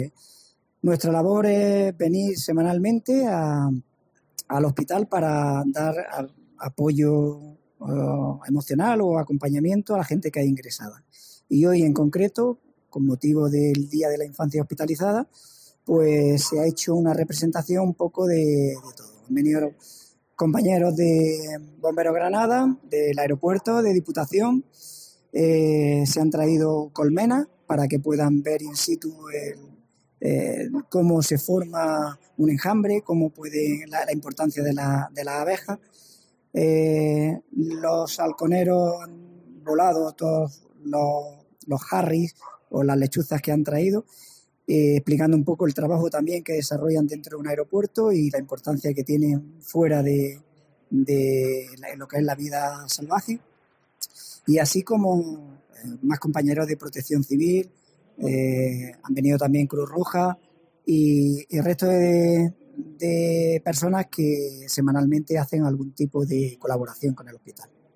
Nuestra labor es venir semanalmente al hospital para dar apoyo emocional o acompañamiento a la gente que ha ingresada. Y hoy en concreto, con motivo del Día de la Infancia Hospitalizada, pues se ha hecho una representación un poco de todo. Han venido compañeros de Bomberos Granada, del aeropuerto, de Diputación. Se han traído colmenas para que puedan ver in situ cómo se forma un enjambre, cómo puede la importancia de las abejas. Los halconeros han volado todos los harris o las lechuzas que han traído, explicando un poco el trabajo también que desarrollan dentro de un aeropuerto y la importancia que tienen fuera de lo que es la vida salvaje. Y así como más compañeros de Protección Civil, han venido también Cruz Roja y el resto de personas que semanalmente hacen algún tipo de colaboración con el hospital.